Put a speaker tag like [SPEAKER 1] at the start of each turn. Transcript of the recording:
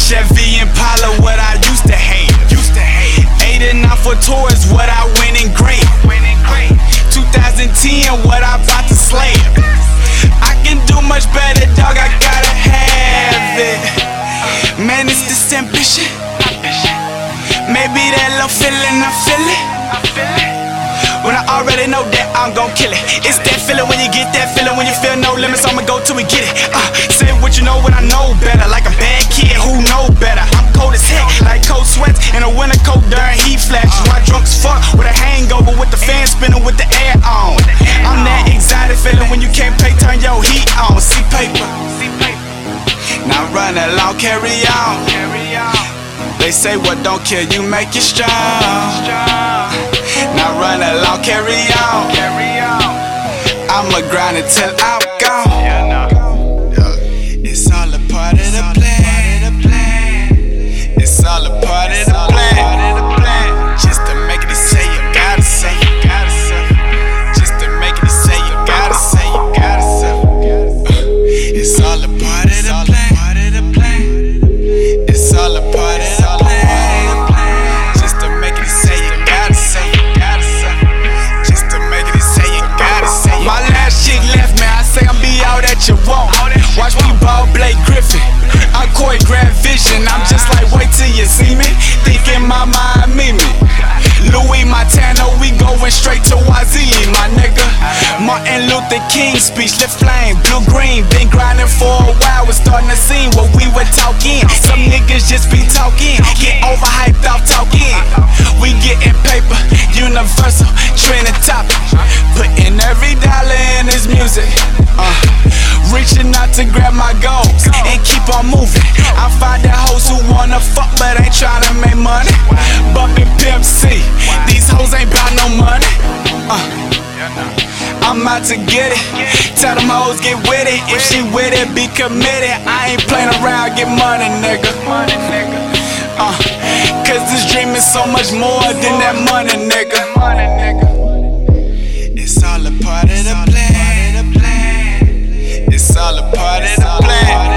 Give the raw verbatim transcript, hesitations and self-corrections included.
[SPEAKER 1] Chevy Impala, what I used to hate. Used to hate. Eight and nine for tours, what I win in great. twenty ten, what I bought to slay. I can do much better, dog. I gotta have it. Man, it's this ambition. Maybe that little feeling I feel it. When I already know that I'm gon' kill it. It's that feeling when you get that feeling when you feel no limits. I'ma go till we get it. Uh, say what you know when I know better. Like a bad kid who know better. I'm cold as heck, like cold sweats in a winter coat during heat flashes. Why drunk as fuck with a hangover with the fan spinning with the air on. I'm that excited feeling when you can't pay, turn your heat on. See paper. Now run along, carry on. They say what don't kill you make you strong. Now run along, carry on. I'ma grind until I'm gone. It's all a part of the plan. It's all a part of the plan. Just to make it say you gotta say. Just to make it say you gotta say. It's all a part of the plan. It's all a part of the plan. Just to make it say you gotta say. Just to make it say you gotta say. My last chick left me, I say I'll be all that you want. Watch me ball Blake Griffin. I choreograph vision. I'm just like, wait till you see me. Thinking my mind me me. Louis Montana, we going straight to Wazili, my nigga. Martin Luther King speech, lit flame, blue green. Been grinding for a while, was starting to see what we were talking. Some niggas just be talking, get overhyped off talking. We getting paper, universal, trending topic. Putting every dollar in this music. Uh, reaching out to grab my goals and keep on moving. I find that hoes who wanna fuck but ain't tryna make money. Bumpin' Pimp C, these hoes ain't bout no money. Uh, I'm out to get it. Tell them hoes get with it. If she with it, be committed. I ain't playin' around, get money, nigga. Uh, cause this dream is so much more than that money, nigga. It's all a part of the plan. It's all a part of the plan.